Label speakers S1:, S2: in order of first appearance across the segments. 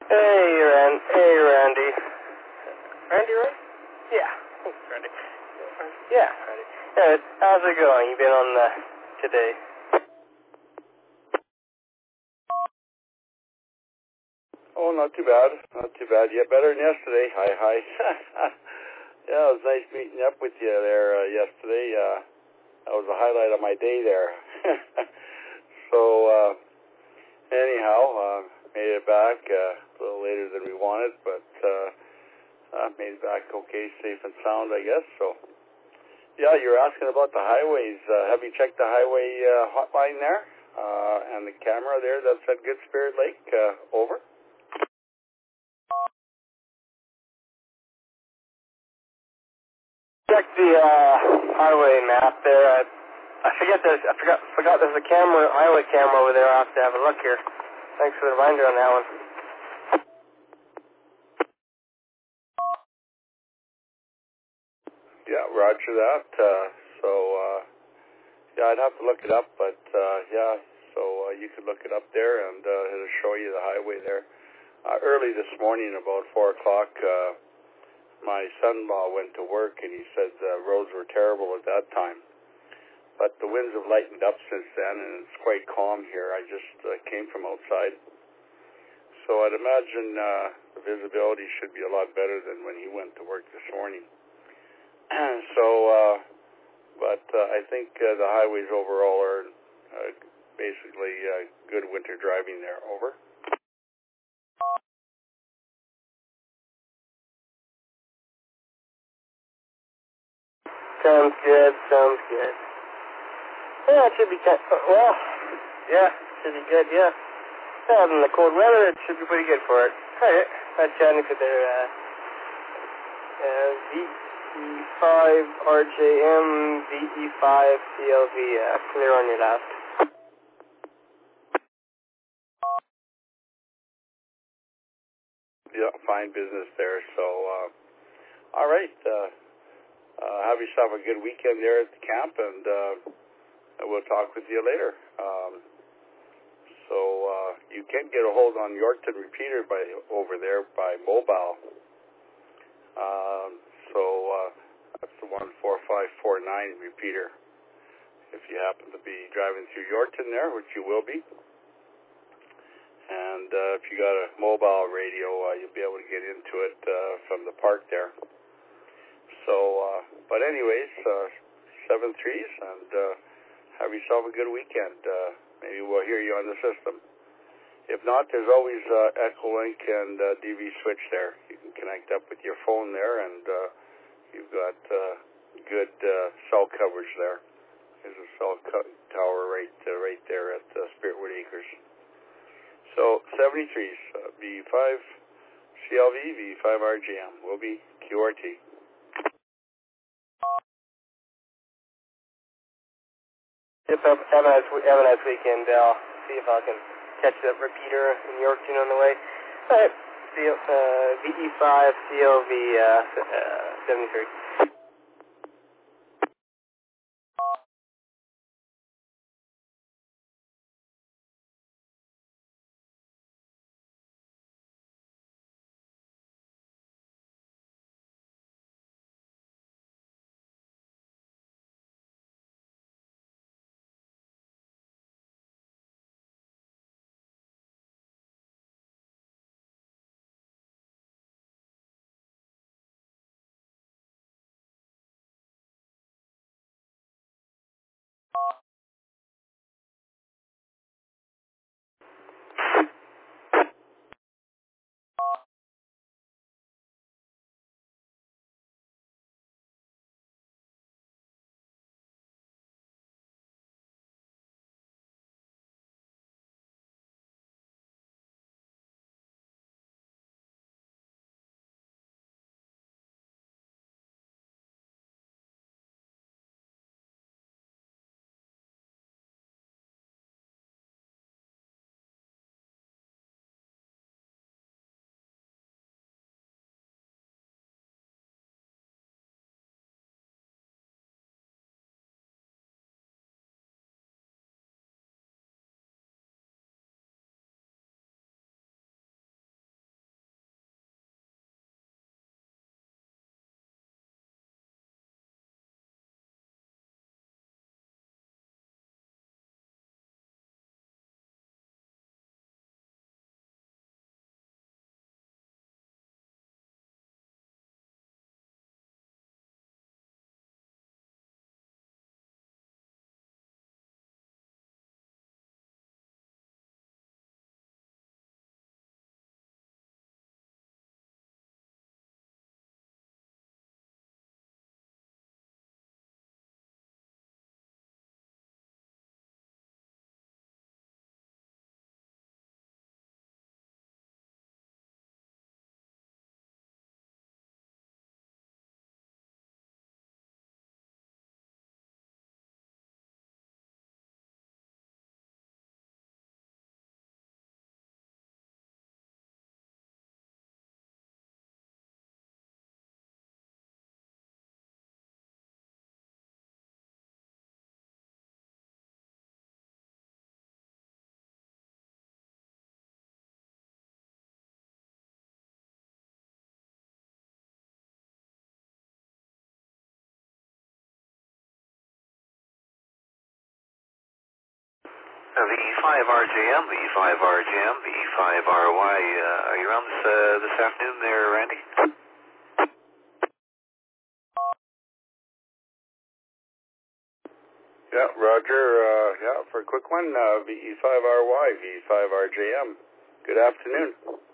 S1: Hey, Randy. Randy, right? Yeah, it's Randy. Yeah, Randy. Yeah, how's it going? You been on today?
S2: Oh, not too bad. Not too bad. Yeah, better than yesterday. Hi. Yeah, it was nice meeting up with you there yesterday. That was the highlight of my day there. So, anyhow, made it back a little later than we wanted, but made it back okay, safe and sound, I guess. So, yeah, you're asking about the highways. Have you checked the highway hotline there? And the camera there that's at Good Spirit Lake? Over?
S1: Check the highway map there. I forgot there's a highway camera over there. I'll have to have a look here. Thanks for the reminder on that one.
S2: Yeah, roger that. Yeah, I'd have to look it up, but yeah, so you could look it up there, and it'll show you the highway there. Early this morning, about 4 o'clock, my son-in-law went to work, and he said the roads were terrible at that time. But the winds have lightened up since then, and it's quite calm here. I just came from outside. So I'd imagine the visibility should be a lot better than when he went to work this morning. But I think the highways overall are basically good winter driving there. Over.
S1: Sounds good. Yeah, it should be well. Yeah, should be good. Yeah. In the cold weather, it should be pretty good for it. All right. That's chatting for their VE5 RJM VE5 CLV. Clear on your left.
S2: Yeah, fine business there. So, all right. Have yourself a good weekend there at the camp, and we'll talk with you later. You can get a hold on Yorkton Repeater over there by mobile. That's the 14549 repeater. If you happen to be driving through Yorkton there, which you will be. And if you got a mobile radio, you'll be able to get into it from the park there. So, but anyways, 7 threes, and have yourself a good weekend. Maybe we'll hear you on the system. If not, there's always Echolink and DV Switch there. You can connect up with your phone there, and you've got good cell coverage there. There's a cell tower right there at Spiritwood Acres. So 73s, V5 CLV, V5 RGM will be QRT.
S1: Yep, have a nice weekend. I'll see if I can catch that repeater in Yorkton on the way. All right, VE5 CLV 73.
S3: The E5RJM, the E5RJM, the E5RY. Are you around this afternoon there, Randy?
S2: Yeah, Roger. Yeah, for a quick one, VE5RY, VE5RJM. Good afternoon.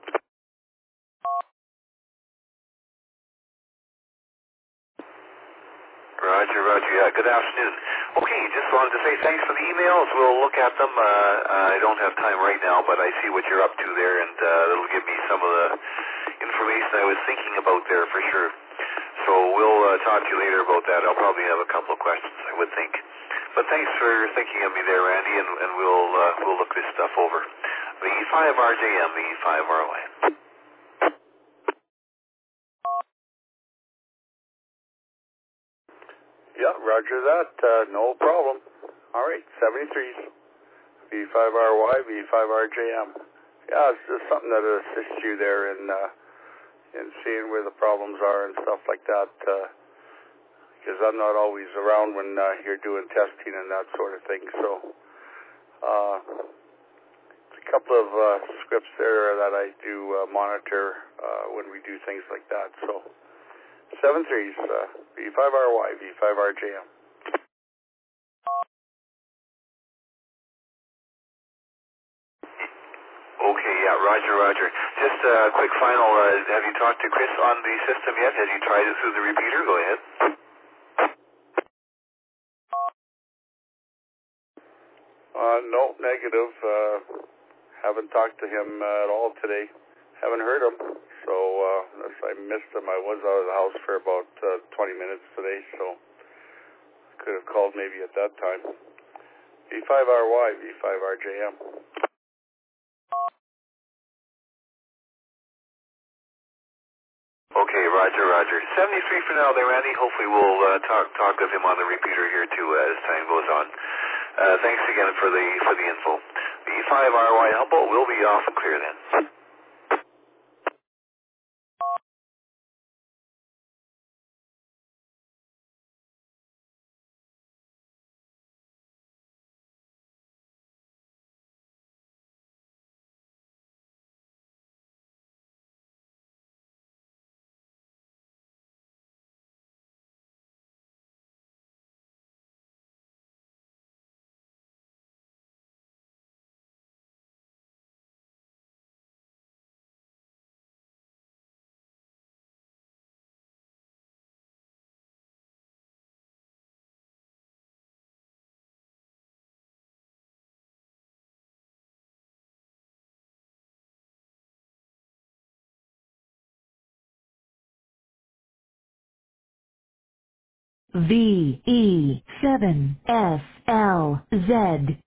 S3: Roger, Roger. Yeah, good afternoon. Okay, just wanted to say thanks for the emails. We'll look at them. I don't have time right now, but I see what you're up to there, and it'll give me some of the information I was thinking about there for sure. So we'll talk to you later about that. I'll probably have a couple of questions, I would think. But thanks for thinking of me there, Randy, and we'll look this stuff over. The E5RJM, the E5RY.
S2: Yeah, roger that. No problem. All right, 73s. V5RY, V5RJM. Yeah, it's just something that assists you there in seeing where the problems are and stuff like that. Because I'm not always around when you're doing testing and that sort of thing. So, it's a couple of scripts there that I do monitor when we do things like that. So, 73s, V5RY, V5RJM.
S3: Okay, yeah, roger, roger. Just a quick final, have you talked to Chris on the system yet? Has he tried it through the repeater? Go ahead.
S2: No, negative. Haven't talked to him at all today. Haven't heard him. So, unless I missed him, I was out of the house for about 20 minutes today, so could have called maybe at that time. V5RY, V5RJM.
S3: Okay, roger, roger. 73 for now there, Randy. Hopefully we'll talk with him on the repeater here too as time goes on. Thanks again for the info. The E5RY Humboldt will be off and clear then.
S4: VE7SLZ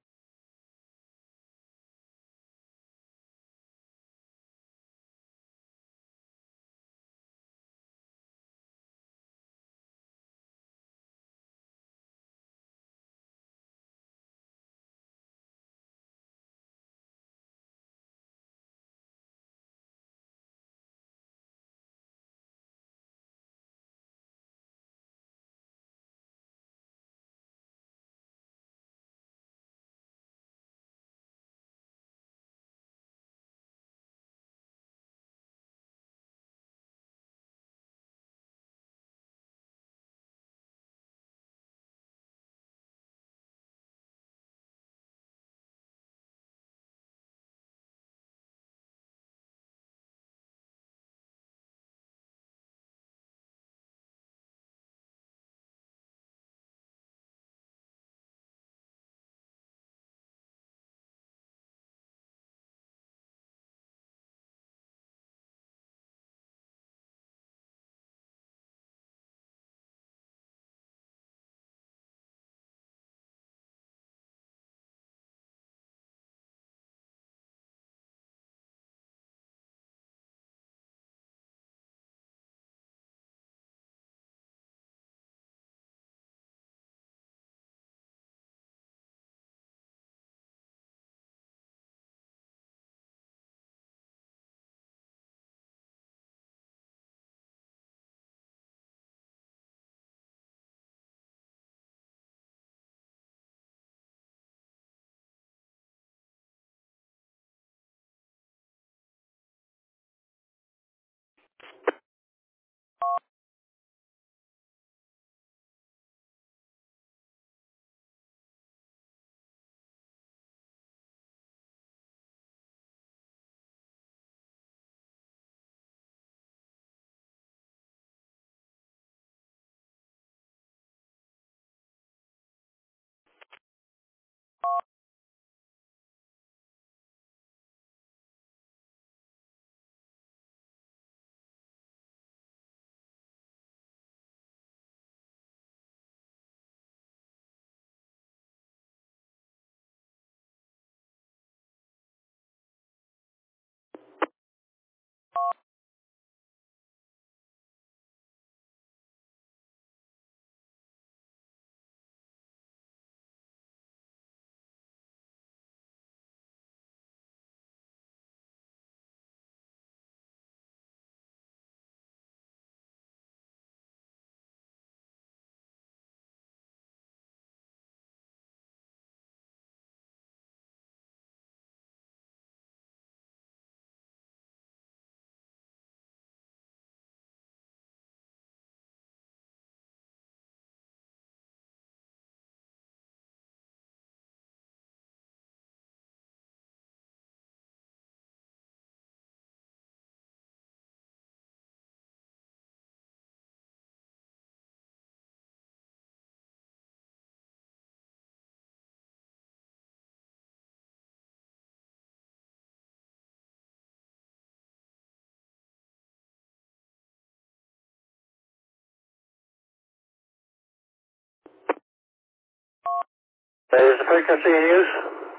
S5: Is the frequency in use?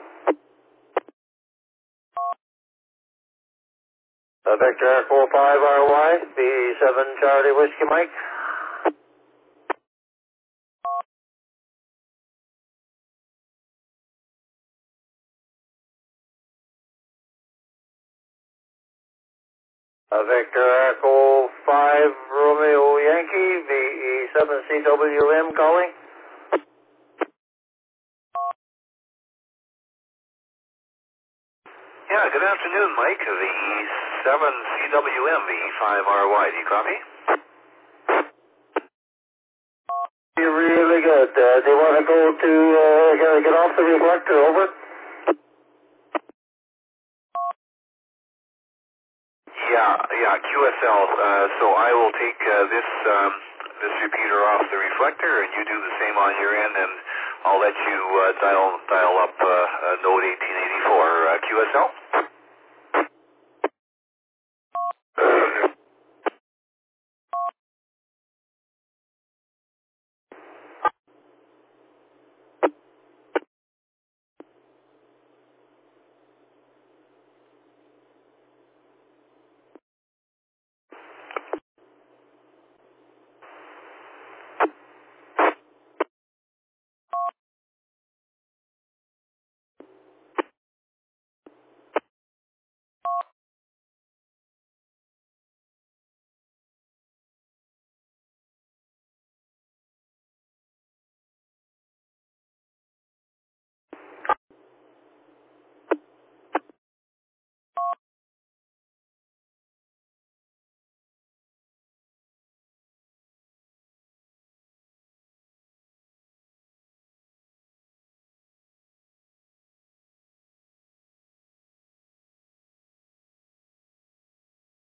S5: Vector Echo 5RY, V7 Charlie Whiskey Mike. Vector Echo 5 Romeo Yankee, VE7CWM calling.
S3: Yeah, good afternoon, Mike. VE7CWM, VE5RY. Do you copy?
S5: You're really good. Do you want to go to, get off the reflector, over?
S3: Yeah, QSL. So I will take this repeater off the reflector, and you do the same on your end, and I'll let you dial up Node 1884 QSL.